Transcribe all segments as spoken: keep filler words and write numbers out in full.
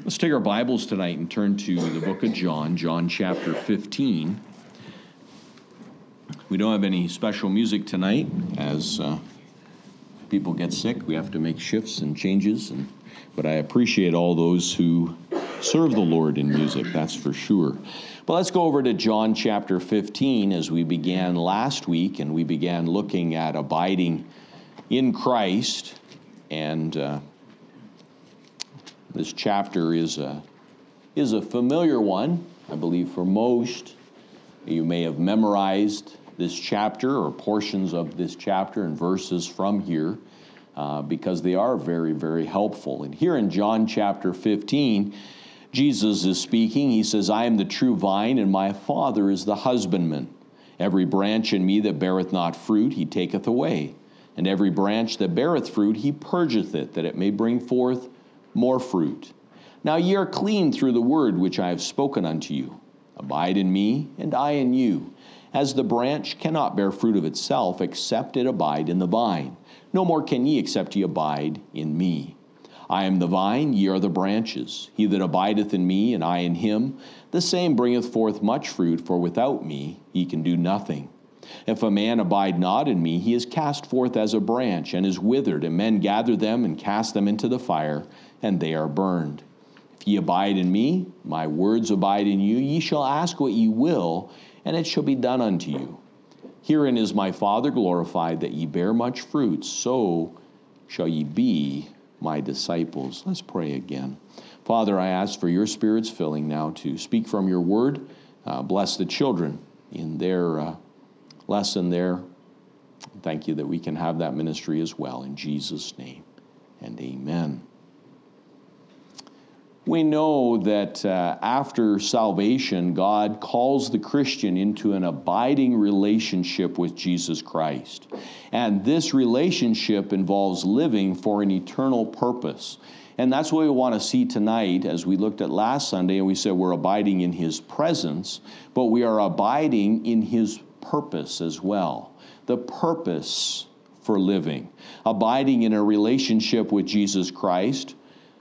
Let's take our Bibles tonight and turn to the book of John, John chapter fifteen. We don't have any special music tonight. As uh, people get sick, we have to make shifts and changes. And, but I appreciate all those who serve the Lord in music, that's for sure. But let's go over to John chapter fifteen as we began last week, and we began looking at abiding in Christ. And uh, this chapter is a, is a familiar one, I believe, for most. You may have memorized this chapter or portions of this chapter and verses from here uh, because they are very, very helpful. And here in John chapter fifteen, Jesus is speaking. He says, I am the true vine, and my Father is the husbandman. Every branch in me that beareth not fruit, he taketh away. And every branch that beareth fruit, he purgeth it, that it may bring forth more fruit. Now ye are clean through the word which I have spoken unto you. Abide in me, and I in you. As the branch cannot bear fruit of itself, except it abide in the vine. No more can ye, except ye abide in me. I am the vine, ye are the branches. He that abideth in me, and I in him, the same bringeth forth much fruit, for without me ye can do nothing. If a man abide not in me, he is cast forth as a branch, and is withered, and men gather them and cast them into the fire, and they are burned. If ye abide in me, my words abide in you, ye shall ask what ye will, and it shall be done unto you. Herein is my Father glorified, that ye bear much fruit, so shall ye be my disciples. Let's pray again. Father, I ask for your Spirit's filling now to speak from your word. Uh, bless the children in their uh, lesson there. Thank you that we can have that ministry as well. In Jesus' name, and amen. We know that uh, after salvation, God calls the Christian into an abiding relationship with Jesus Christ. And this relationship involves living for an eternal purpose. And that's what we want to see tonight, as we looked at last Sunday, and we said we're abiding in his presence, but we are abiding in his purpose as well. The purpose for living. Abiding in a relationship with Jesus Christ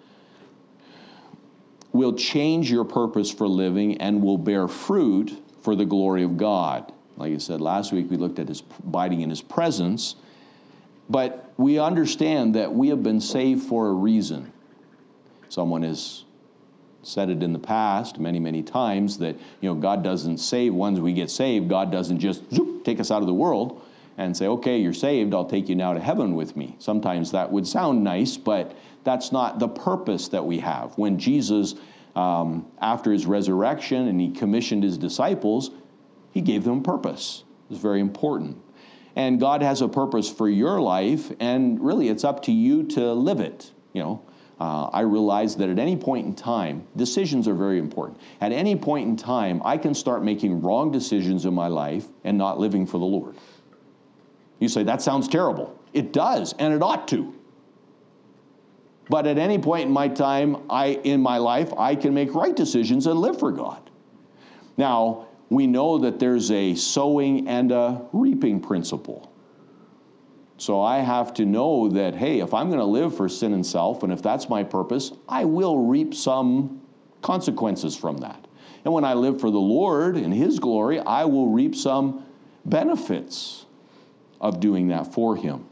will change your purpose for living and will bear fruit for the glory of God. Like I said last week, we looked at his abiding in his presence, but we understand that we have been saved for a reason. Someone has said it in the past many, many times that, you know, God doesn't save. Once we get saved, God doesn't just zoop, take us out of the world and say, okay, you're saved, I'll take you now to heaven with me. Sometimes that would sound nice, but that's not the purpose that we have. When Jesus, um, after his resurrection and he commissioned his disciples, he gave them purpose. It's very important. And God has a purpose for your life, and really it's up to you to live it. You know, uh, I realize that at any point in time, decisions are very important. At any point in time, I can start making wrong decisions in my life and not living for the Lord. You say, that sounds terrible. It does, and it ought to. But at any point in my time, I in my life, I can make right decisions and live for God. Now, we know that there's a sowing and a reaping principle. So I have to know that, hey, if I'm going to live for sin and self, and if that's my purpose, I will reap some consequences from that. And when I live for the Lord and his glory, I will reap some benefits of doing that for him.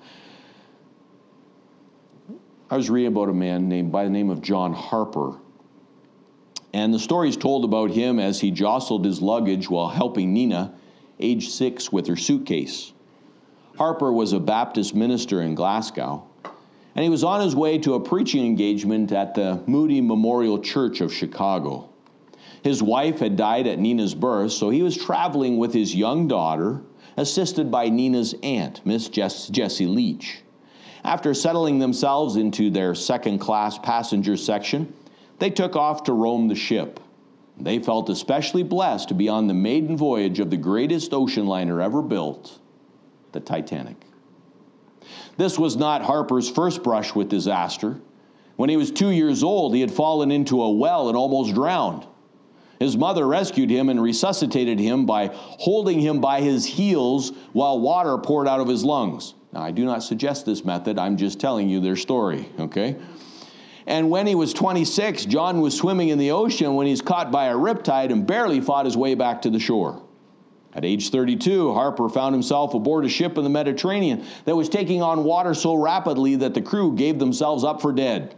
I was reading about a man named by the name of John Harper. And the story is told about him as he jostled his luggage while helping Nina, age six, with her suitcase. Harper was a Baptist minister in Glasgow, and he was on his way to a preaching engagement at the Moody Memorial Church of Chicago. His wife had died at Nina's birth, so he was traveling with his young daughter, assisted by Nina's aunt, Miss Jess- Jessie Leach. After settling themselves into their second-class passenger section, they took off to roam the ship. They felt especially blessed to be on the maiden voyage of the greatest ocean liner ever built, the Titanic. This was not Harper's first brush with disaster. When he was two years old, he had fallen into a well and almost drowned. His mother rescued him and resuscitated him by holding him by his heels while water poured out of his lungs. Now, I do not suggest this method. I'm just telling you their story, okay? And when he was twenty-six, John was swimming in the ocean when he's caught by a riptide and barely fought his way back to the shore. At age thirty-two, Harper found himself aboard a ship in the Mediterranean that was taking on water so rapidly that the crew gave themselves up for dead.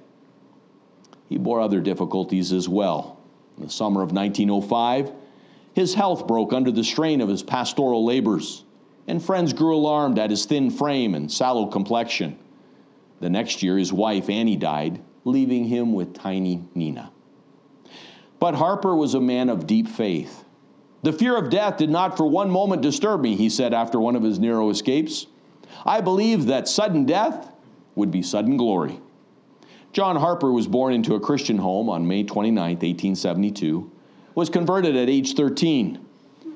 He bore other difficulties as well. In the summer of nineteen oh five, his health broke under the strain of his pastoral labors, and friends grew alarmed at his thin frame and sallow complexion. The next year, his wife, Annie, died, leaving him with tiny Nina. But Harper was a man of deep faith. The fear of death did not for one moment disturb me, he said after one of his narrow escapes. I believed that sudden death would be sudden glory. John Harper was born into a Christian home on May twenty-ninth, eighteen seventy-two, was converted at age thirteen.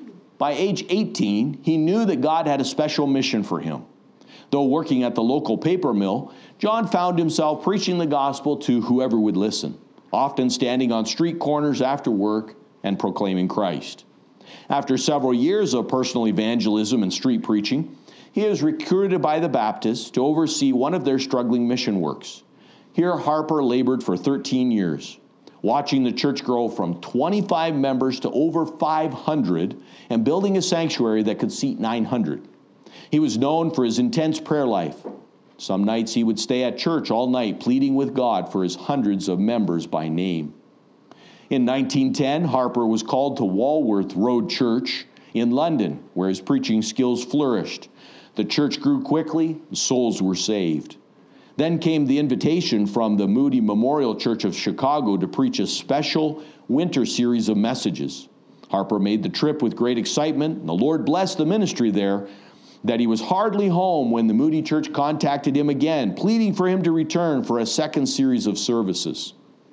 By age eighteen, he knew that God had a special mission for him. Though working at the local paper mill, John found himself preaching the gospel to whoever would listen, often standing on street corners after work and proclaiming Christ. After several years of personal evangelism and street preaching, he was recruited by the Baptists to oversee one of their struggling mission works. Here, Harper labored for thirteen years, watching the church grow from twenty-five members to over five hundred and building a sanctuary that could seat nine hundred. He was known for his intense prayer life. Some nights he would stay at church all night, pleading with God for his hundreds of members by name. In nineteen ten, Harper was called to Walworth Road Church in London, where his preaching skills flourished. The church grew quickly, and souls were saved. Then came the invitation from the Moody Memorial Church of Chicago to preach a special winter series of messages. Harper made the trip with great excitement, and the Lord blessed the ministry there, that he was hardly home when the Moody Church contacted him again, pleading for him to return for a second series of services.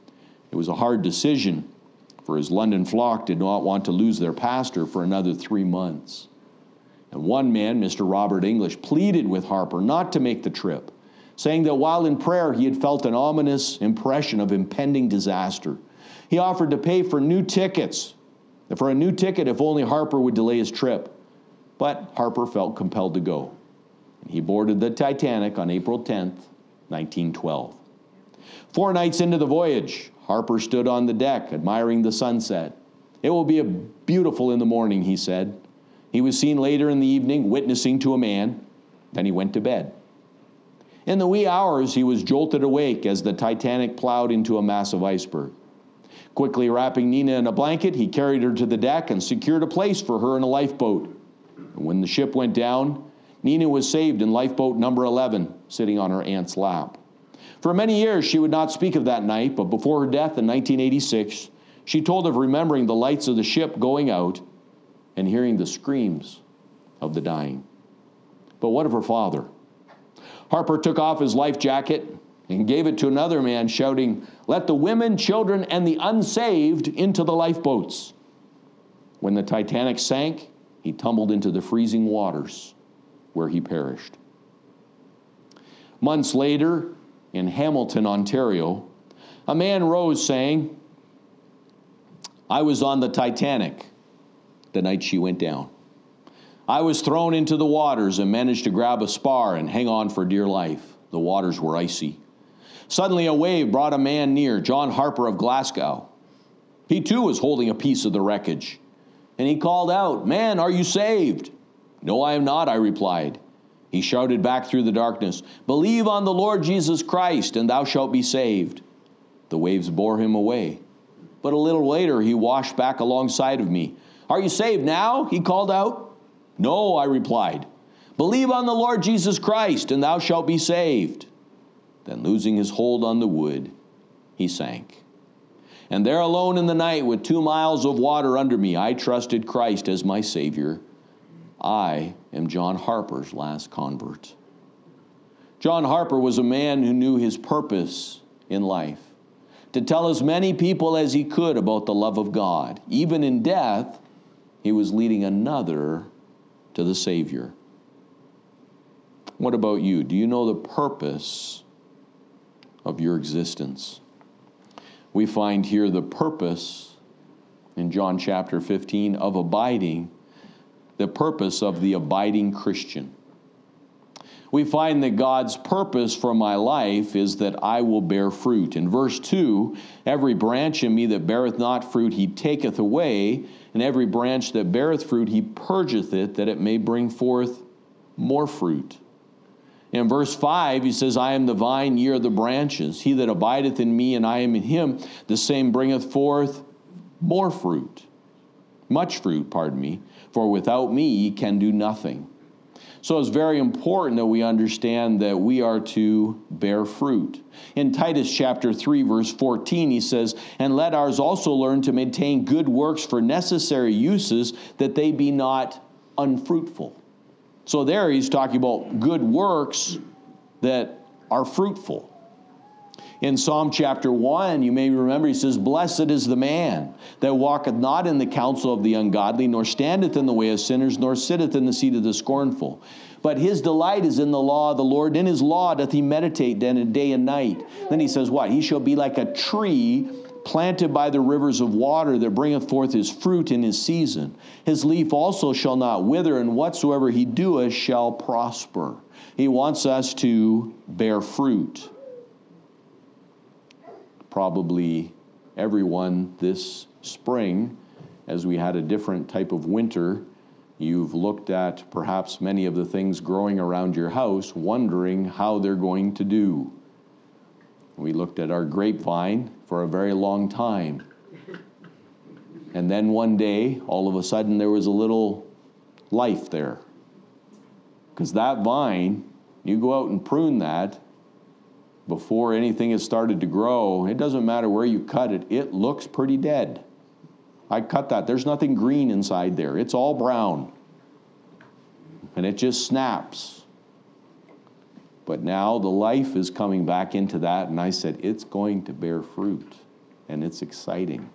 It was a hard decision, for his London flock did not want to lose their pastor for another three months. And one man, Mister Robert English, pleaded with Harper not to make the trip, saying that while in prayer he had felt an ominous impression of impending disaster. He offered to pay for new tickets, for a new ticket if only Harper would delay his trip. But Harper felt compelled to go. He boarded the Titanic on April tenth, nineteen twelve. Four nights into the voyage, Harper stood on the deck, admiring the sunset. It will be beautiful in the morning, he said. He was seen later in the evening witnessing to a man. Then he went to bed. In the wee hours, he was jolted awake as the Titanic plowed into a massive iceberg. Quickly wrapping Nina in a blanket, he carried her to the deck and secured a place for her in a lifeboat. And when the ship went down, Nina was saved in lifeboat number eleven, sitting on her aunt's lap. For many years, she would not speak of that night, but before her death in nineteen eighty-six, she told of remembering the lights of the ship going out and hearing the screams of the dying. But what of her father? Harper took off his life jacket and gave it to another man, shouting, "Let the women, children, and the unsaved into the lifeboats." When the Titanic sank, he tumbled into the freezing waters, where he perished. Months later, in Hamilton, Ontario, a man rose saying, "I was on the Titanic the night she went down. I was thrown into the waters and managed to grab a spar and hang on for dear life. The waters were icy. Suddenly a wave brought a man near, John Harper of Glasgow. He too was holding a piece of the wreckage, and he called out, 'Man, are you saved?' 'No, I am not,' I replied. He shouted back through the darkness, 'Believe on the Lord Jesus Christ, and thou shalt be saved.' The waves bore him away. But a little later, he washed back alongside of me. 'Are you saved now?' he called out. 'No,' I replied. 'Believe on the Lord Jesus Christ, and thou shalt be saved.' Then, losing his hold on the wood, he sank. And there alone in the night, with two miles of water under me, I trusted Christ as my Savior. I am John Harper's last convert." John Harper was a man who knew his purpose in life, to tell as many people as he could about the love of God. Even in death, he was leading another to the Savior. What about you? Do you know the purpose of your existence? We find here the purpose in John chapter fifteen of abiding, the purpose of the abiding Christian. we find that God's purpose for my life is that I will bear fruit. In verse two, every branch in me that beareth not fruit he taketh away, and every branch that beareth fruit he purgeth it, that it may bring forth more fruit. In verse five, he says, I am the vine, ye are the branches. He that abideth in me, and I am in him, the same bringeth forth more fruit. Much fruit, pardon me. For without me ye can do nothing. So it's very important that we understand that we are to bear fruit. In Titus chapter three, verse fourteen, he says, and let ours also learn to maintain good works for necessary uses, that they be not unfruitful. So there he's talking about good works that are fruitful. In Psalm chapter one, you may remember, he says, blessed is the man that walketh not in the counsel of the ungodly, nor standeth in the way of sinners, nor sitteth in the seat of the scornful. But his delight is in the law of the Lord. In his law doth he meditate day and night. Then he says what? He shall be like a tree planted by the rivers of water, that bringeth forth his fruit in his season. His leaf also shall not wither, and whatsoever he doeth shall prosper. He wants us to bear fruit. Probably everyone this spring, as we had a different type of winter, you've looked at perhaps many of the things growing around your house, wondering how they're going to do. We looked at our grapevine for a very long time. And then one day, all of a sudden, there was a little life there. Because that vine, you go out and prune that, before anything has started to grow, it doesn't matter where you cut it, it looks pretty dead. I cut that. There's nothing green inside there. It's all brown. And it just snaps. But now the life is coming back into that, and I said, it's going to bear fruit, and it's exciting.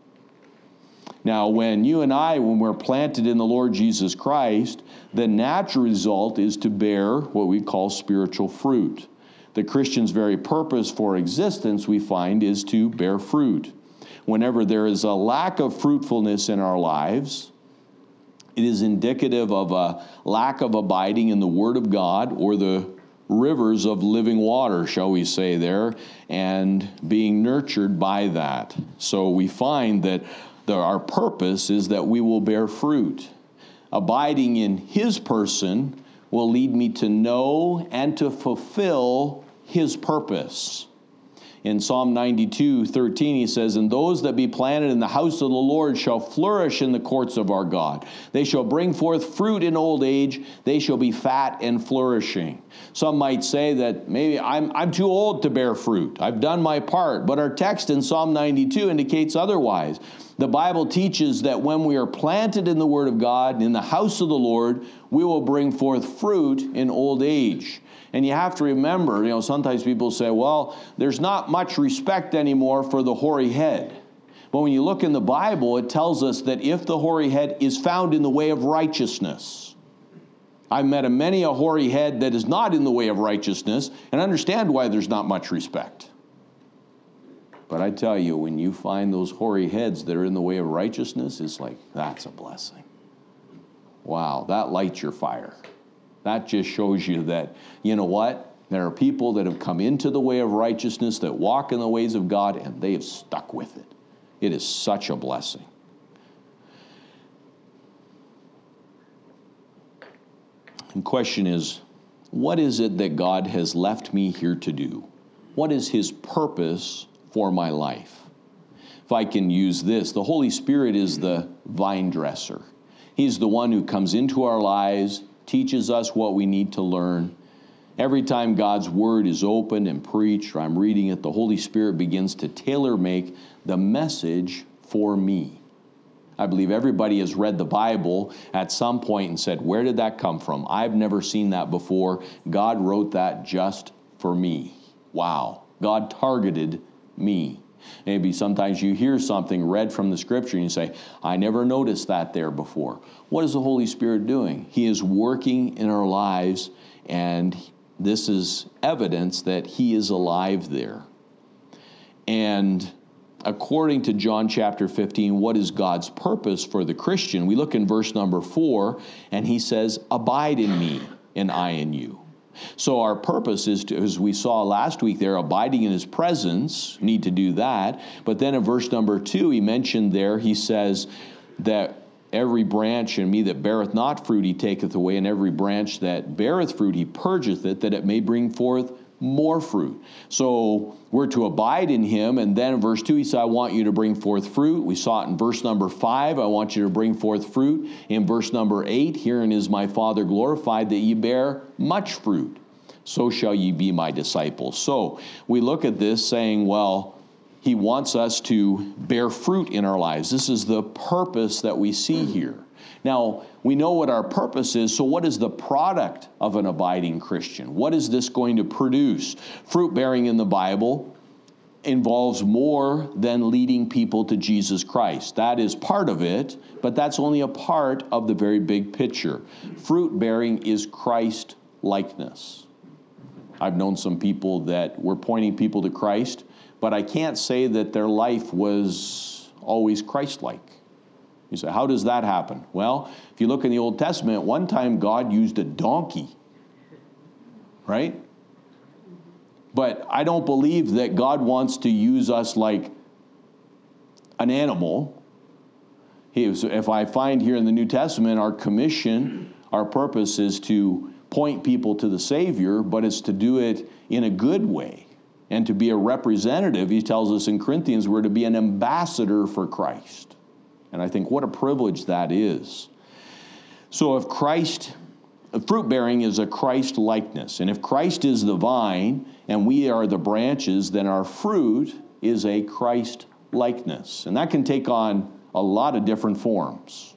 Now, when you and I, when we're planted in the Lord Jesus Christ, the natural result is to bear what we call spiritual fruit. The Christian's very purpose for existence, we find, is to bear fruit. Whenever there is a lack of fruitfulness in our lives, it is indicative of a lack of abiding in the Word of God, or the rivers of living water, shall we say there, and being nurtured by that. So we find that the, our purpose is that we will bear fruit. Abiding in His person will lead me to know and to fulfill His purpose. In Psalm ninety-two, thirteen, he says, and those that be planted in the house of the Lord shall flourish in the courts of our God. They shall bring forth fruit in old age. They shall be fat and flourishing. Some might say that maybe I'm, I'm too old to bear fruit. I've done my part. But our text in Psalm ninety-two indicates otherwise. The Bible teaches that when we are planted in the Word of God, in the house of the Lord, we will bring forth fruit in old age. And you have to remember, you know, sometimes people say, well, there's not much respect anymore for the hoary head. But when you look in the Bible, it tells us that if the hoary head is found in the way of righteousness, I've met a many a hoary head that is not in the way of righteousness, and understand why there's not much respect. But I tell you, when you find those hoary heads that are in the way of righteousness, it's like, that's a blessing. Wow, that lights your fire. That just shows you that, you know what? There are people that have come into the way of righteousness, that walk in the ways of God, and they have stuck with it. It is such a blessing. The question is, what is it that God has left me here to do? What is His purpose for my life? If I can use this, the Holy Spirit is the vine dresser. He's the one who comes into our lives, teaches us what we need to learn. Every time God's Word is opened and preached, or I'm reading it, the Holy Spirit begins to tailor-make the message for me. I believe everybody has read the Bible at some point and said, where did that come from? I've never seen that before. God wrote that just for me. Wow. God targeted me. Maybe sometimes you hear something read from the Scripture and you say, I never noticed that there before. What is the Holy Spirit doing? He is working in our lives, and this is evidence that He is alive there. And according to John chapter fifteen, what is God's purpose for the Christian? We look in verse number four, and He says, abide in me, and I in you. So our purpose is to, as we saw last week there, abiding in his presence, need to do that. But then in verse number two, he mentioned there, he says that every branch in me that beareth not fruit he taketh away, and every branch that beareth fruit he purgeth it, that it may bring forth more fruit. So we're to abide in him, and then in verse two he said, I want you to bring forth fruit. We saw it in verse number five, I want you to bring forth fruit. In verse number eight, herein is my Father glorified, that ye bear much fruit. So shall ye be my disciples. So we look at this saying, well, he wants us to bear fruit in our lives. This is the purpose that we see here. Now, we know what our purpose is, so what is the product of an abiding Christian? What is this going to produce? Fruit bearing in the Bible involves more than leading people to Jesus Christ. That is part of it, but that's only a part of the very big picture. Fruit bearing is Christ likeness. I've known some people that were pointing people to Christ, but I can't say that their life was always Christ-like. You say, how does that happen? Well, if you look in the Old Testament, one time God used a donkey, right? But I don't believe that God wants to use us like an animal. He was, if I find here in the New Testament, our commission, our purpose is to point people to the Savior, but it's to do it in a good way. And to be a representative, he tells us in Corinthians, we're to be an ambassador for Christ. And I think what a privilege that is. So if Christ, fruit bearing is a Christ likeness. And if Christ is the vine and we are the branches, then our fruit is a Christ likeness. And that can take on a lot of different forms.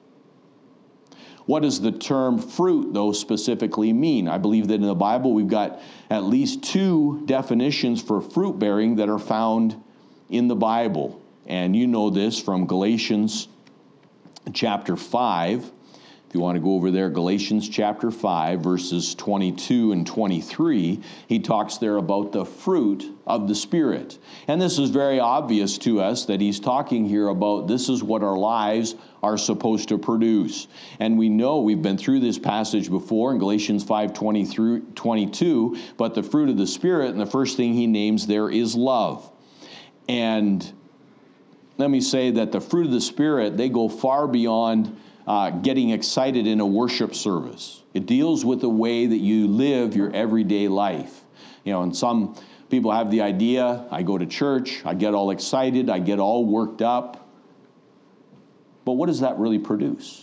What does the term fruit, though, specifically mean? I believe that in the Bible we've got at least two definitions for fruit bearing that are found in the Bible. And you know this from Galatians chapter five. If you want to go over there, Galatians chapter five, verses twenty-two and twenty-three, he talks there about the fruit of the Spirit. And this is very obvious to us that he's talking here about this is what our lives are supposed to produce. And we know we've been through this passage before in Galatians five, twenty through twenty-two, but the fruit of the Spirit, and the first thing he names there is love. And let me say that the fruit of the Spirit, they go far beyond Uh, getting excited in a worship service. It deals with the way that you live your everyday life. You know, and some people have the idea, I go to church, I get all excited, I get all worked up. But what does that really produce?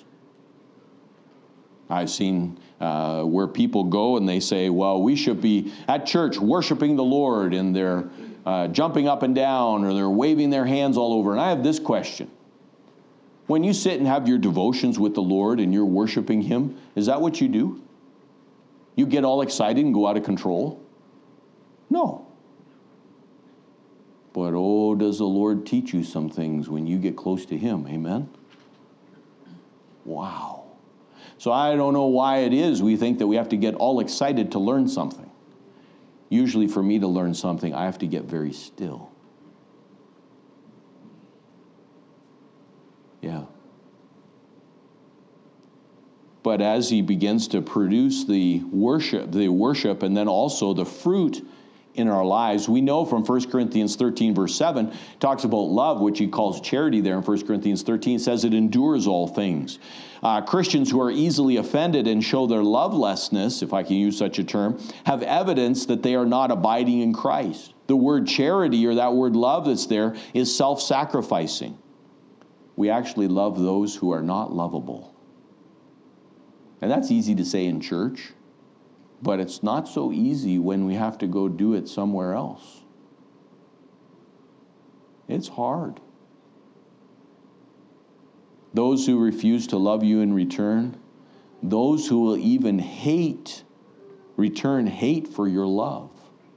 I've seen uh, where people go and they say, well, we should be at church worshiping the Lord, and they're uh, jumping up and down, or they're waving their hands all over. And I have this question. When you sit and have your devotions with the Lord and you're worshiping him, is that what you do? You get all excited and go out of control? No. But oh, does the Lord teach you some things when you get close to him, amen? Wow. So I don't know why it is we think that we have to get all excited to learn something. Usually for me to learn something, I have to get very still. Yeah. But as he begins to produce the worship, the worship, and then also the fruit in our lives, we know from First Corinthians thirteen, verse seven, talks about love, which he calls charity there in First Corinthians thirteen, says it endures all things. Uh, Christians who are easily offended and show their lovelessness, if I can use such a term, have evidence that they are not abiding in Christ. The word charity, or that word love that's there, is self-sacrificing. We actually love those who are not lovable. And that's easy to say in church, but it's not so easy when we have to go do it somewhere else. It's hard. Those who refuse to love you in return, those who will even hate, return hate for your love.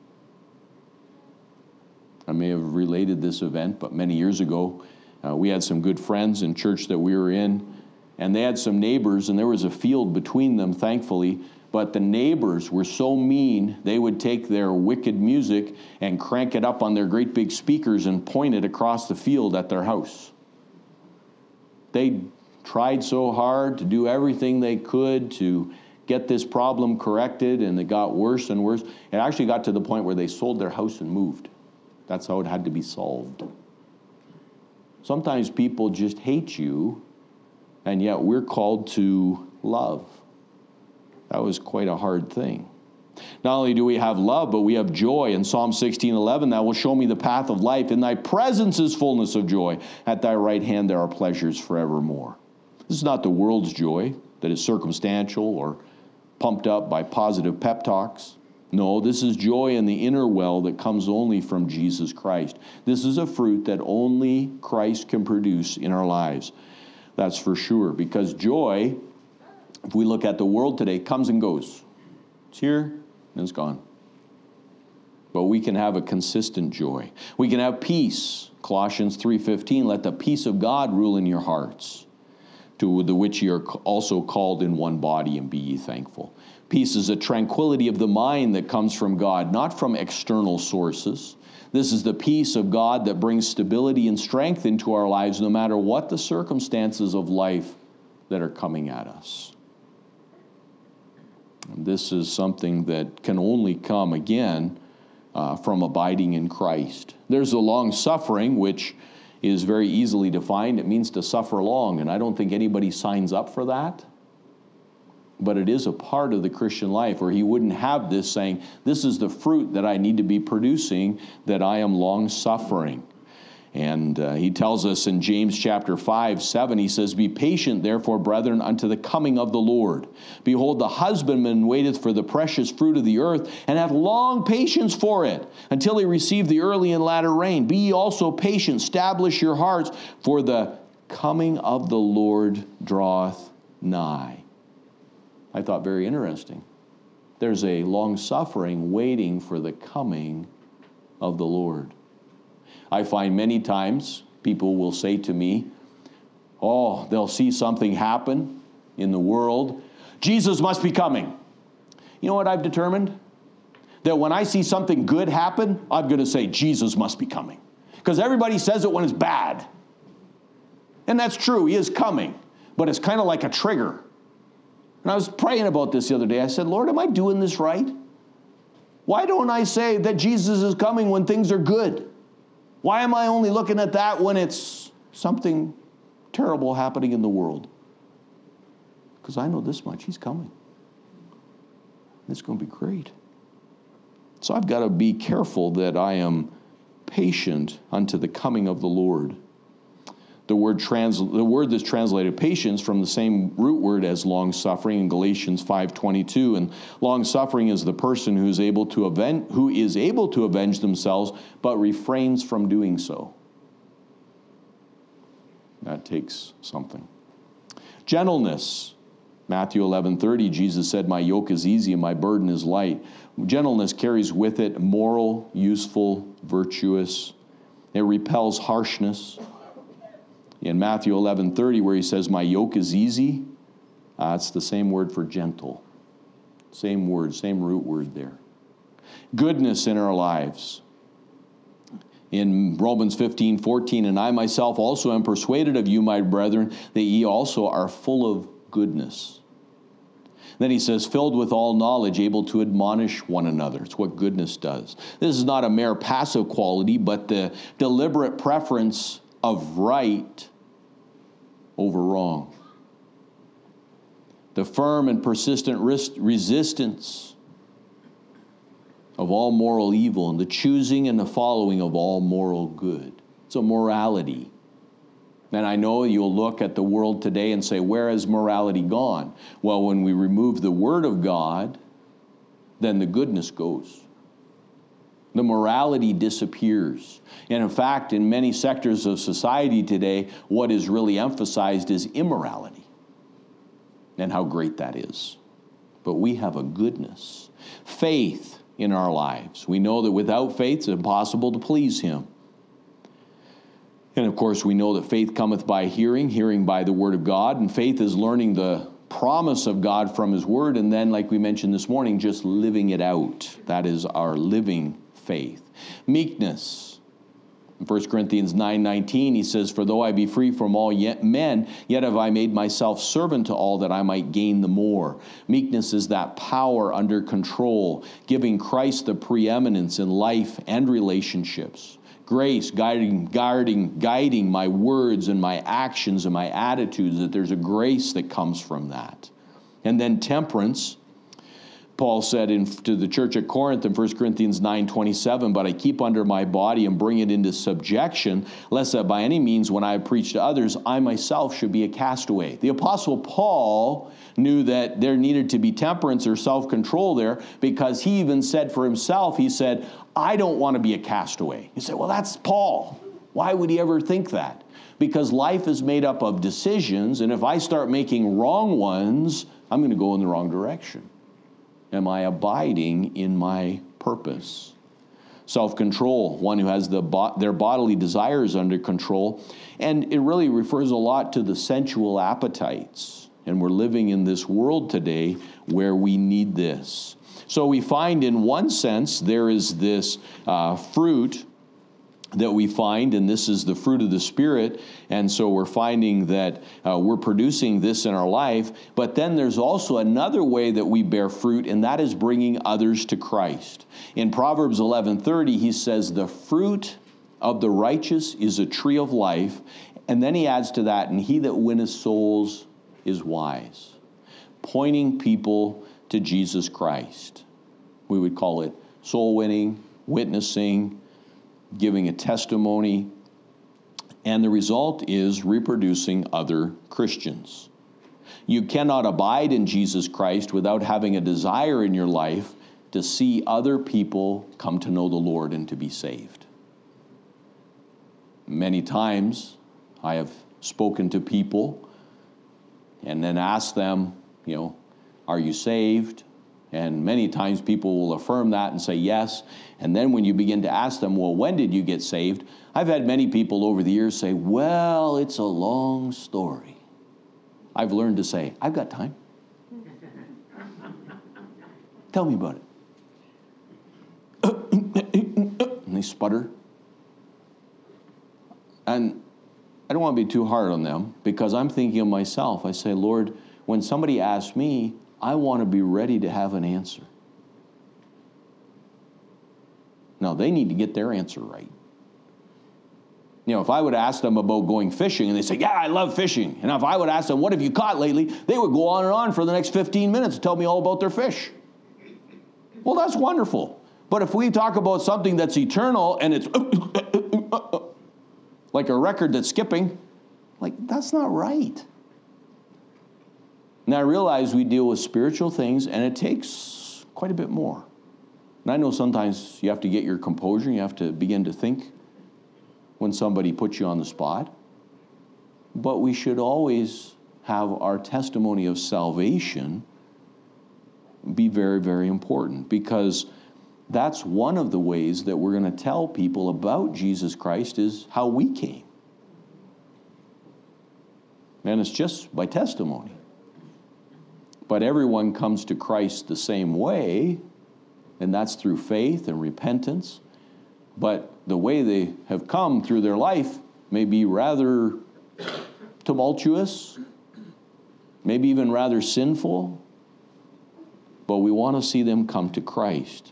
I may have related this event, but many years ago, Uh, we had some good friends in church that we were in, and they had some neighbors, and there was a field between them, thankfully, but the neighbors were so mean, they would take their wicked music and crank it up on their great big speakers and point it across the field at their house. They tried so hard to do everything they could to get this problem corrected, and it got worse and worse. It actually got to the point where they sold their house and moved. That's how it had to be solved. Sometimes people just hate you, and yet we're called to love. That was quite a hard thing. Not only do we have love, but we have joy. In Psalm sixteen eleven, thou wilt show me the path of life. In thy presence is fullness of joy. At thy right hand there are pleasures forevermore. This is not the world's joy that is circumstantial or pumped up by positive pep talks. No, this is joy in the inner well that comes only from Jesus Christ. This is a fruit that only Christ can produce in our lives. That's for sure. Because joy, if we look at the world today, comes and goes. It's here and it's gone. But we can have a consistent joy. We can have peace. Colossians three fifteen, let the peace of God rule in your hearts, to the which ye are also called in one body, and be ye thankful. Peace is a tranquility of the mind that comes from God, not from external sources. This is the peace of God that brings stability and strength into our lives, no matter what the circumstances of life that are coming at us. And this is something that can only come, again, uh, from abiding in Christ. There's a long suffering, which is very easily defined. It means to suffer long, and I don't think anybody signs up for that. But it is a part of the Christian life, or he wouldn't have this saying, this is the fruit that I need to be producing, that I am long-suffering. And uh, he tells us in James chapter five, seven, he says, be patient, therefore, brethren, unto the coming of the Lord. Behold, the husbandman waiteth for the precious fruit of the earth, and hath long patience for it, until he receive the early and latter rain. Be ye also patient, establish your hearts, for the coming of the Lord draweth nigh. I thought very interesting. There's a long suffering waiting for the coming of the Lord. I find many times people will say to me, oh, they'll see something happen in the world. Jesus must be coming. You know what I've determined? That when I see something good happen, I'm going to say Jesus must be coming. Because everybody says it when it's bad. And that's true, he is coming. But it's kind of like a trigger. And I was praying about this the other day. I said, Lord, am I doing this right? Why don't I say that Jesus is coming when things are good? Why am I only looking at that when it's something terrible happening in the world? Because I know this much, he's coming. It's going to be great. So I've got to be careful that I am patient unto the coming of the Lord. The word, trans, the word that's translated patience from the same root word as long-suffering in Galatians five twenty-two. And long-suffering is the person who is able to avenge, who is able to avenge themselves, but refrains from doing so. That takes something. Gentleness. Matthew eleven thirty, Jesus said, my yoke is easy and my burden is light. Gentleness carries with it moral, useful, virtuous. It repels harshness. In Matthew eleven thirty, where he says, my yoke is easy, uh, it's the same word for gentle. Same word, same root word there. Goodness in our lives. In Romans fifteen fourteen, and I myself also am persuaded of you, my brethren, that ye also are full of goodness. Then he says, filled with all knowledge, able to admonish one another. It's what goodness does. This is not a mere passive quality, but the deliberate preference of right over wrong. The firm and persistent resistance of all moral evil, and the choosing and the following of all moral good. It's a morality. And I know you'll look at the world today and say, where has morality gone? Well, when we remove the Word of God, then the goodness goes. The morality disappears. And in fact, in many sectors of society today, what is really emphasized is immorality. And how great that is. But we have a goodness. Faith in our lives. We know that without faith, it's impossible to please him. And of course, we know that faith cometh by hearing, hearing by the word of God. And faith is learning the promise of God from his word. And then, like we mentioned this morning, just living it out. That is our living faith. Meekness. In First Corinthians nine nineteen, he says, "For though I be free from all yet men, yet have I made myself servant to all that I might gain the more." Meekness is that power under control, giving Christ the preeminence in life and relationships. Grace, guiding, guarding, guiding my words and my actions and my attitudes, that there's a grace that comes from that. And then temperance. Paul said in, to the church at Corinth in First Corinthians nine twenty-seven, "But I keep under my body and bring it into subjection, lest that by any means when I preach to others, I myself should be a castaway." The Apostle Paul knew that there needed to be temperance or self-control there, because he even said for himself, he said, "I don't want to be a castaway." You say, well, that's Paul. Why would he ever think that? Because life is made up of decisions, and if I start making wrong ones, I'm going to go in the wrong direction. Am I abiding in my purpose? Self-control, one who has the bo- their bodily desires under control. And it really refers a lot to the sensual appetites. And we're living in this world today where we need this. So we find in one sense there is this uh, fruit that we find, and this is the fruit of the Spirit, and so we're finding that uh, we're producing this in our life, but then there's also another way that we bear fruit, and that is bringing others to Christ. In Proverbs eleven thirty, he says, "The fruit of the righteous is a tree of life," and then he adds to that, "and he that winneth souls is wise," pointing people to Jesus Christ. We would call it soul winning, witnessing, giving a testimony, and the result is reproducing other Christians. You cannot abide in Jesus Christ without having a desire in your life to see other people come to know the Lord and to be saved. Many times I have spoken to people and then asked them, you know, "Are you saved?" And many times people will affirm that and say yes. And then when you begin to ask them, "Well, when did you get saved?" I've had many people over the years say, "Well, it's a long story." I've learned to say, "I've got time. Tell me about it." And they sputter. And I don't want to be too hard on them, because I'm thinking of myself. I say, "Lord, when somebody asks me, I want to be ready to have an answer." Now, they need to get their answer right. You know, if I would ask them about going fishing, and they say, "Yeah, I love fishing." And if I would ask them, "What have you caught lately?" they would go on and on for the next fifteen minutes and tell me all about their fish. Well, that's wonderful. But if we talk about something that's eternal and it's like a record that's skipping, like, that's not right. And I realize we deal with spiritual things, and it takes quite a bit more. And I know sometimes you have to get your composure, you have to begin to think when somebody puts you on the spot. But we should always have our testimony of salvation be very, very important, because that's one of the ways that we're going to tell people about Jesus Christ, is how we came. And it's just by testimony. But everyone comes to Christ the same way, and that's through faith and repentance. But the way they have come through their life may be rather tumultuous, maybe even rather sinful, but we want to see them come to Christ.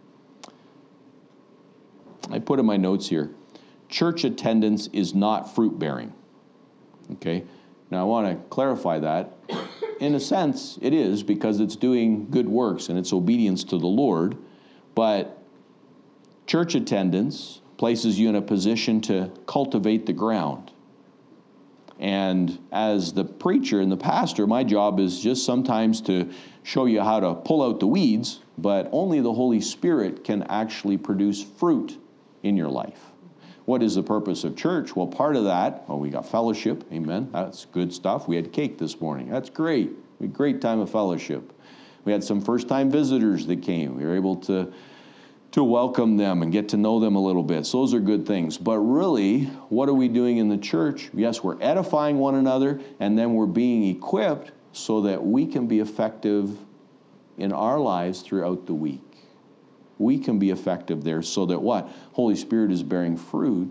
I put in my notes here, church attendance is not fruit-bearing. Okay? Now I want to clarify that. In a sense, it is, because it's doing good works and it's obedience to the Lord. But church attendance places you in a position to cultivate the ground. And as the preacher and the pastor, my job is just sometimes to show you how to pull out the weeds, but only the Holy Spirit can actually produce fruit in your life. What is the purpose of church? Well, part of that, well, we got fellowship, amen. That's good stuff. We had cake this morning. That's great. We had a great time of fellowship. We had some first-time visitors that came. We were able to, to welcome them and get to know them a little bit. So those are good things. But really, what are we doing in the church? Yes, we're edifying one another, and then we're being equipped so that we can be effective in our lives throughout the week. We can be effective there so that what? Holy Spirit is bearing fruit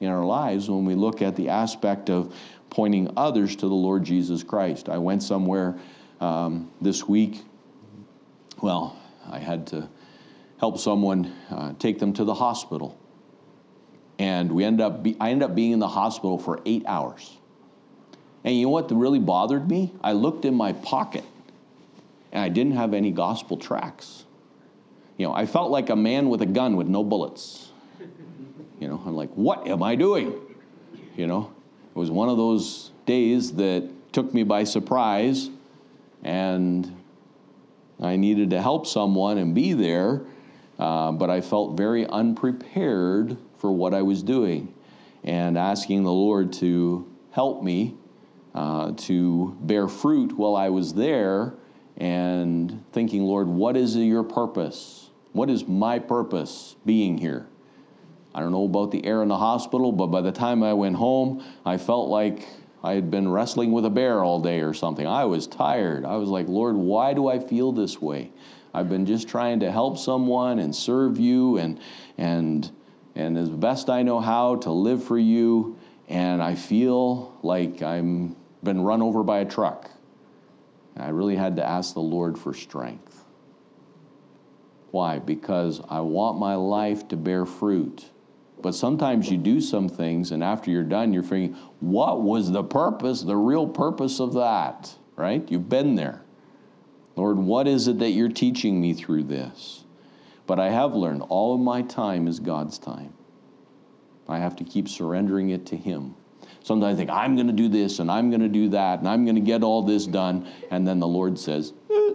in our lives when we look at the aspect of pointing others to the Lord Jesus Christ. I went somewhere um, this week. Well, I had to help someone uh, take them to the hospital. And we ended up be, I ended up being in the hospital for eight hours. And you know what really bothered me? I looked in my pocket, and I didn't have any gospel tracts. You know, I felt like a man with a gun with no bullets. You know, I'm like, what am I doing? You know, it was one of those days that took me by surprise, and I needed to help someone and be there, uh, but I felt very unprepared for what I was doing, and asking the Lord to help me uh, to bear fruit while I was there, and thinking, Lord, what is your purpose? What is my purpose being here? I don't know about the air in the hospital, but by the time I went home, I felt like I had been wrestling with a bear all day or something. I was tired. I was like, Lord, why do I feel this way? I've been just trying to help someone and serve you and and and as best I know how to live for you, and I feel like I'm been run over by a truck. I really had to ask the Lord for strength. Why? Because I want my life to bear fruit. But sometimes you do some things, and after you're done, you're thinking, what was the purpose, the real purpose of that? Right? You've been there. Lord, what is it that you're teaching me through this? But I have learned all of my time is God's time. I have to keep surrendering it to Him. Sometimes I think, I'm going to do this, and I'm going to do that, and I'm going to get all this done. And then the Lord says, eh.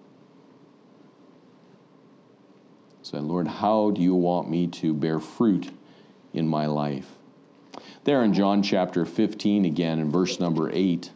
Say, Lord, how do you want me to bear fruit in my life? There in John chapter fifteen again, in verse number eight,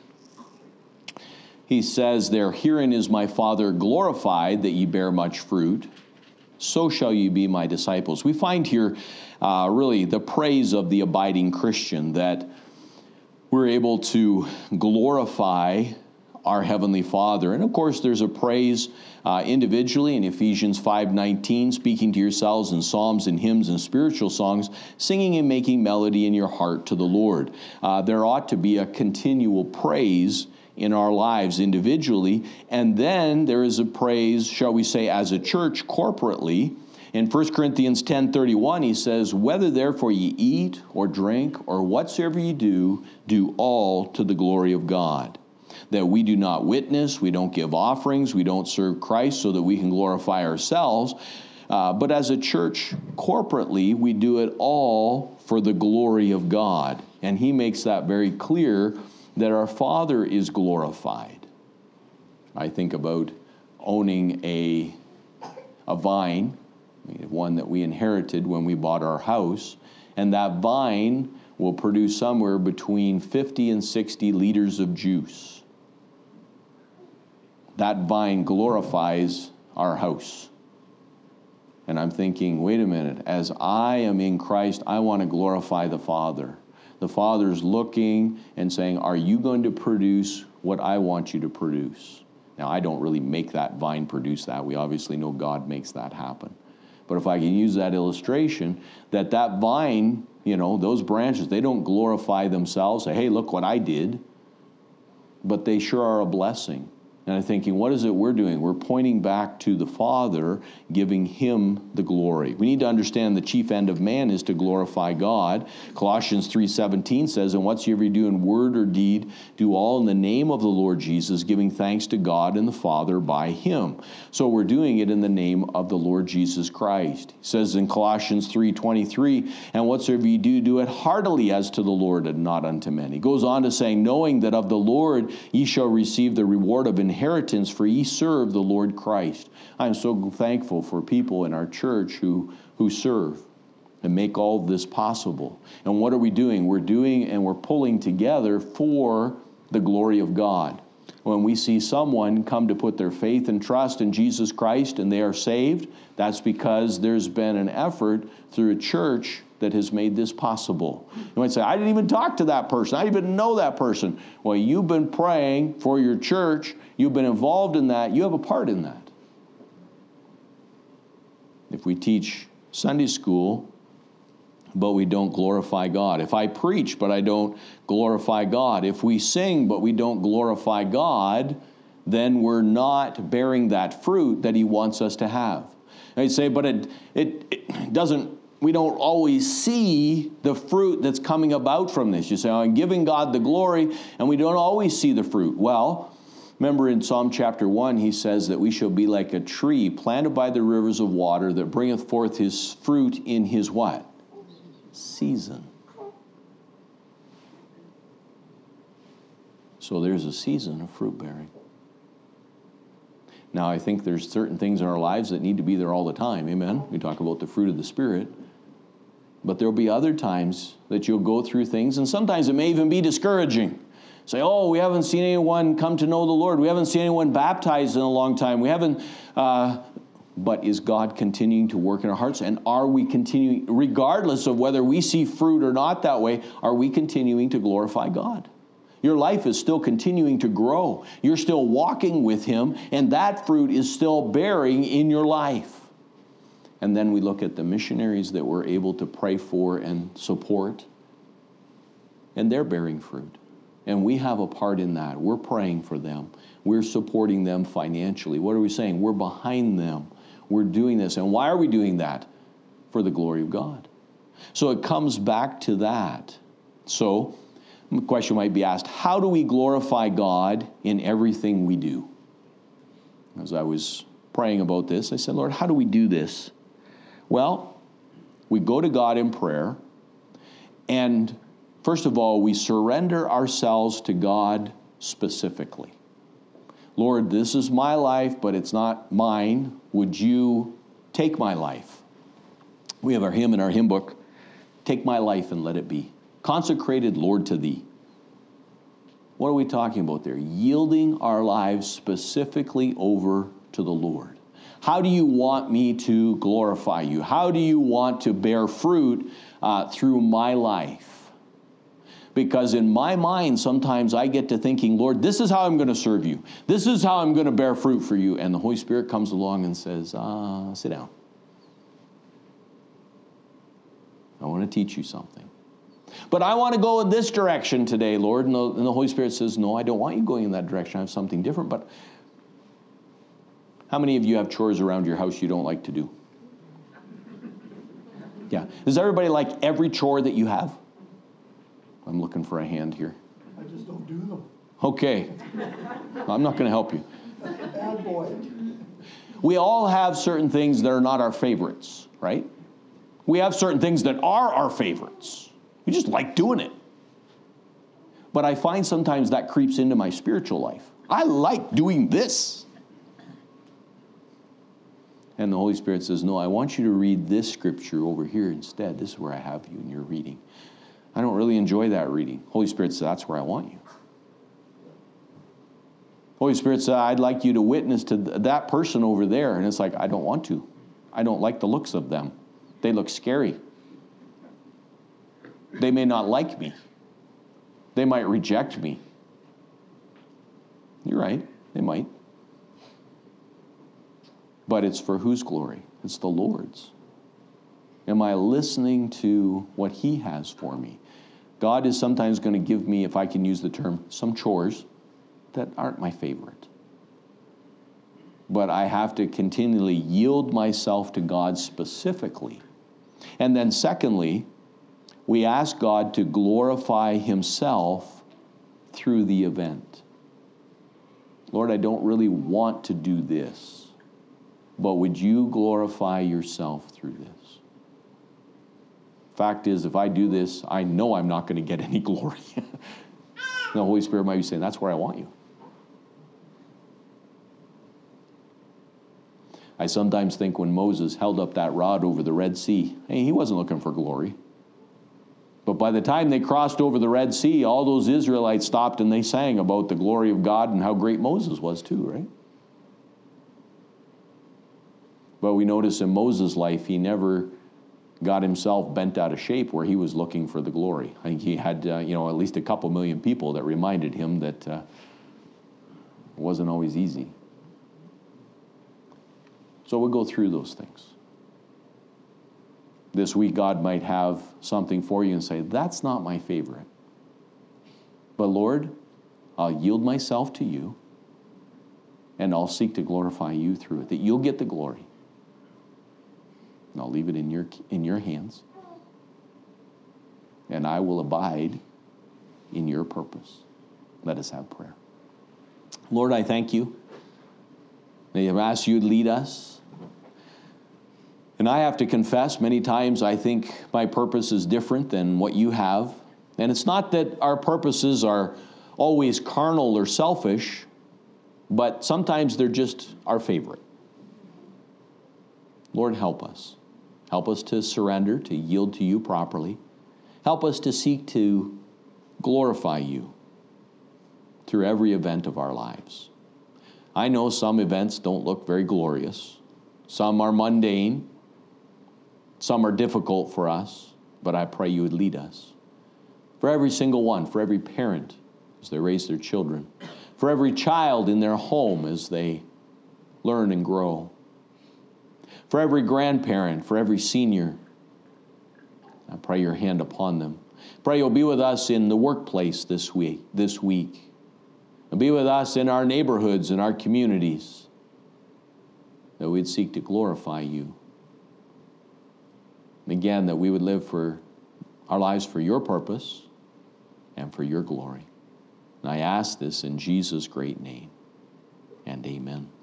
he says there, herein is my Father glorified, that ye bear much fruit, so shall you be my disciples. We find here uh, really the praise of the abiding Christian, that we're able to glorify our Heavenly Father. And of course, there's a praise uh, individually in Ephesians five nineteen, speaking to yourselves in psalms and hymns and spiritual songs, singing and making melody in your heart to the Lord. Uh, there ought to be a continual praise in our lives individually, and then there is a praise, shall we say, as a church corporately. In First Corinthians ten thirty-one, he says, whether therefore ye eat or drink or whatsoever ye do, do all to the glory of God. That we do not witness, we don't give offerings, we don't serve Christ so that we can glorify ourselves. Uh, but as a church corporately, we do it all for the glory of God. And he makes that very clear, that our Father is glorified. I think about owning a, a vine, one that we inherited when we bought our house, and that vine will produce somewhere between fifty and sixty liters of juice. That vine glorifies our house. And I'm thinking, wait a minute, as I am in Christ, I want to glorify the Father. The Father's looking and saying, are you going to produce what I want you to produce? Now, I don't really make that vine produce that. We obviously know God makes that happen. But if I can use that illustration, that that vine, you know, those branches, they don't glorify themselves, say, hey, look what I did. But they sure are a blessing. And I'm thinking, what is it we're doing? We're pointing back to the Father, giving Him the glory. We need to understand the chief end of man is to glorify God. Colossians three seventeen says, and whatsoever you do in word or deed, do all in the name of the Lord Jesus, giving thanks to God and the Father by Him. So we're doing it in the name of the Lord Jesus Christ. He says in Colossians three twenty-three, and whatsoever you do, do it heartily as to the Lord and not unto men. He goes on to say, knowing that of the Lord ye shall receive the reward of inheritance, inheritance, for ye serve the Lord Christ. I'm so thankful for people in our church who, who serve and make all this possible. And what are we doing? We're doing and we're pulling together for the glory of God. When we see someone come to put their faith and trust in Jesus Christ and they are saved, that's because there's been an effort through a church that has made this possible. You might say, I didn't even talk to that person. I didn't even know that person. Well, you've been praying for your church. You've been involved in that. You have a part in that. If we teach Sunday school but we don't glorify God. If I preach, but I don't glorify God. If we sing, but we don't glorify God, then we're not bearing that fruit that he wants us to have. And you say, but it, it, it doesn't, we don't always see the fruit that's coming about from this. You say, I'm giving God the glory, and we don't always see the fruit. Well, remember in Psalm chapter one, he says that we shall be like a tree planted by the rivers of water that bringeth forth his fruit in his what? Season. So there's a season of fruit bearing. Now, I think there's certain things in our lives that need to be there all the time. Amen? We talk about the fruit of the Spirit. But there'll be other times that you'll go through things, and sometimes it may even be discouraging. Say, oh, we haven't seen anyone come to know the Lord. We haven't seen anyone baptized in a long time. We haven't... Uh, But is God continuing to work in our hearts? And are we continuing, regardless of whether we see fruit or not that way, are we continuing to glorify God? Your life is still continuing to grow. You're still walking with him, and that fruit is still bearing in your life. And then we look at the missionaries that we're able to pray for and support, and they're bearing fruit. And we have a part in that. We're praying for them. We're supporting them financially. What are we saying? We're behind them. We're doing this. And why are we doing that? For the glory of God. So it comes back to that. So the question might be asked, how do we glorify God in everything we do? As I was praying about this, I said, Lord, how do we do this? Well, we go to God in prayer, and first of all, we surrender ourselves to God specifically. Lord, this is my life, but it's not mine. Would you take my life? We have our hymn in our hymn book, take my life and let it be. Consecrated, Lord, to thee. What are we talking about there? Yielding our lives specifically over to the Lord. How do you want me to glorify you? How do you want to bear fruit uh, through my life? Because in my mind, sometimes I get to thinking, Lord, this is how I'm going to serve you. This is how I'm going to bear fruit for you. And the Holy Spirit comes along and says, uh, sit down. I want to teach you something. But I want to go in this direction today, Lord. And the, and the Holy Spirit says, no, I don't want you going in that direction. I have something different. But how many of you have chores around your house you don't like to do? Yeah. Does everybody like every chore that you have? I'm looking for a hand here. I just don't do them. Okay. I'm not going to help you. Bad boy. We all have certain things that are not our favorites, right? We have certain things that are our favorites. We just like doing it. But I find sometimes that creeps into my spiritual life. I like doing this. And the Holy Spirit says, no, I want you to read this scripture over here instead. This is where I have you in your reading. I don't really enjoy that reading. Holy Spirit says, that's where I want you. Holy Spirit said, I'd like you to witness to th- that person over there. And it's like, I don't want to. I don't like the looks of them. They look scary. They may not like me. They might reject me. You're right. They might. But it's for whose glory? It's the Lord's. Am I listening to what he has for me? God is sometimes going to give me, if I can use the term, some chores that aren't my favorite. But I have to continually yield myself to God specifically. And then secondly, we ask God to glorify himself through the event. Lord, I don't really want to do this. But would you glorify yourself through this? Fact is, if I do this, I know I'm not going to get any glory. The Holy Spirit might be saying, that's where I want you. I sometimes think when Moses held up that rod over the Red Sea, hey, he wasn't looking for glory. But by the time they crossed over the Red Sea, all those Israelites stopped and they sang about the glory of God and how great Moses was too, right? But we notice in Moses' life, he never got himself bent out of shape where he was looking for the glory. I think he had, uh, you know, at least a couple million people that reminded him that uh, it wasn't always easy. So we'll go through those things. This week, God might have something for you and say, that's not my favorite. But Lord, I'll yield myself to you, and I'll seek to glorify you through it, that you'll get the glory. And I'll leave it in your, in your hands. And I will abide in your purpose. Let us have prayer. Lord, I thank you. I have asked you to lead us. And I have to confess, many times I think my purpose is different than what you have. And it's not that our purposes are always carnal or selfish, but sometimes they're just our favorite. Lord, help us. Help us to surrender, to yield to you properly. Help us to seek to glorify you through every event of our lives. I know some events don't look very glorious. Some are mundane. Some are difficult for us, but I pray you would lead us. For every single one, for every parent as they raise their children, for every child in their home as they learn and grow, for every grandparent, for every senior, I pray your hand upon them. Pray you'll be with us in the workplace this week, this week. And be with us in our neighborhoods and our communities, that we'd seek to glorify you. And again, that we would live for our lives for your purpose and for your glory. And I ask this in Jesus' great name, and amen.